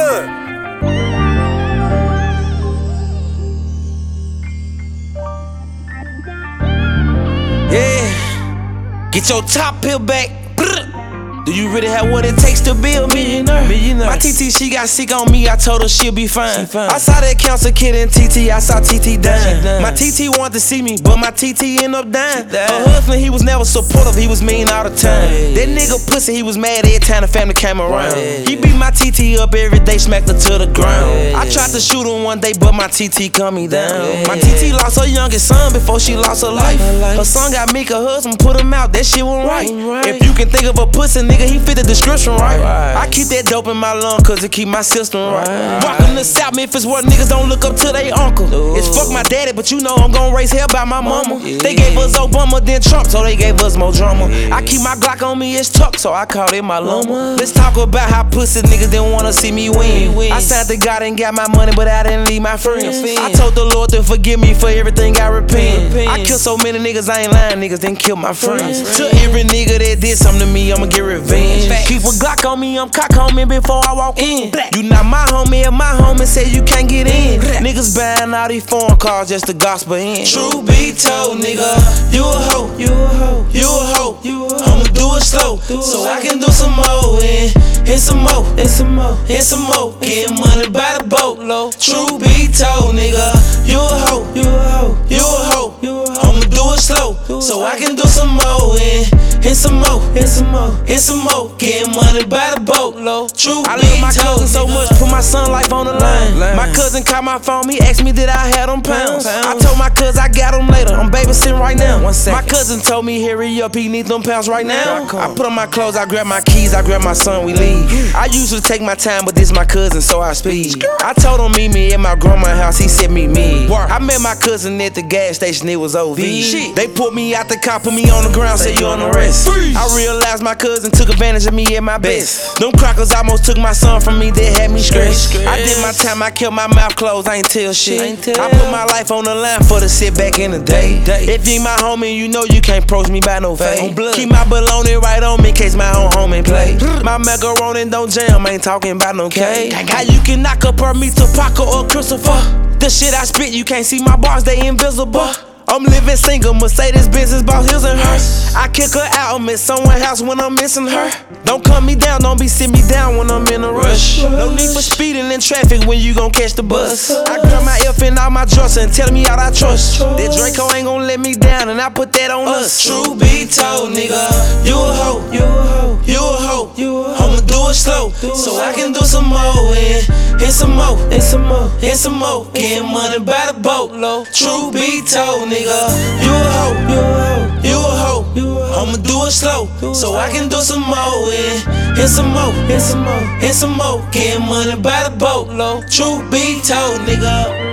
blood. Yeah, get your top peeled back. Do you really have what it takes to be a millionaire? My TT, she got sick on me, I told her she'll be fine. I saw that cancer kid in TT, I saw TT dying. My TT wanted to see me, but my TT ended up dying. Her husband, he was never supportive, he was mean all the time. That nigga pussy, he was mad every time the family came around. He beat my TT up every day, smacked her to the ground. I tried to shoot him one day, but my TT cut me down. My TT lost her youngest son before she lost her life. Her son got Meek, her husband put him out, that shit wasn't right. If you can think of a pussy nigga, he fit the description, right? I keep that dope in my lung, cause it keep my system right. Welcome to South Memphis where niggas don't look up to they uncle. It's fuck my daddy, but you know I'm gon' raise hell by my mama. They gave us Obama, then Trump, so they gave us more drama. I keep my Glock on me, it's tucked, so I call it my llama. Let's talk about how pussy niggas didn't wanna see me win. I signed to God and got my money, but I didn't leave my friends. I told the Lord to forgive me for everything I repent. I killed so many niggas, I ain't lying, niggas didn't kill my friends. To every nigga that did something to me, I'ma get revenge. Keep a Glock on me, I'm cock on me before I walk in. You not my homie, and my homie say you can't get in. Niggas buying all these foreign cars just to gospel in. True be told, nigga, you a hoe, you a hoe, you a hoe. I'ma do it slow, so I can do some more and some more, and some more, and some more. Getting money by the boatload. True be told, nigga, you a hoe, you a hoe, you a hoe. I'ma do it slow, so I can do some more and some more, and some more, and some more. Getting money by the boatload. True I love my cousin so much, put my son life on the line. My cousin called my phone, he asked me did I have them pounds. I told my cousin I got them later, I'm babysitting right now. My cousin told me hurry up, he need them pounds right now. I put on my clothes, I grab my keys, I grab my son, we leave. I usually take my time, but this my cousin, so I speed. I told him meet me at my grandma's house, he said meet me. I met my cousin at the gas station, it was OV. They put me out the car, put me on the ground, say you on the rest. I realized my cousin took advantage of me at my best. Them crackers almost took my son from me, they had me stressed. I did my time, I kept my mouth closed, I ain't tell shit. I put my life on the line for the sit back in the day. If you ain't my homie, you know you can't approach me by no fade. Keep my baloney right on me in case my own homie play. My macaroni don't jam, ain't talking about no K. How you can knock up her meet to Paco or Christopher? The shit I spit, you can't see my bars, they invisible. I'm living single, Mercedes business boss, his and hers. I kick her out, I'm at someone's house when I'm missing her. Don't cut me down, don't be sit me down when I'm in a rush. No need for speeding in traffic when you gon' catch the bus. I grab my F in all my drawers and tell me all I trust. That Draco ain't gon' let me down and I put that on us. True be told, nigga, you a hoe, you a hoe, you a hoe. I'ma do it slow, so I can do some more and some more, and some more, and some more. Getting money by the boatload. True be told, nigga, you a hoe, you a hoe, you a hoe. I'ma do it slow, so I can do some more and some more, and some more, and some more. Getting money by the boatload. True be told, nigga.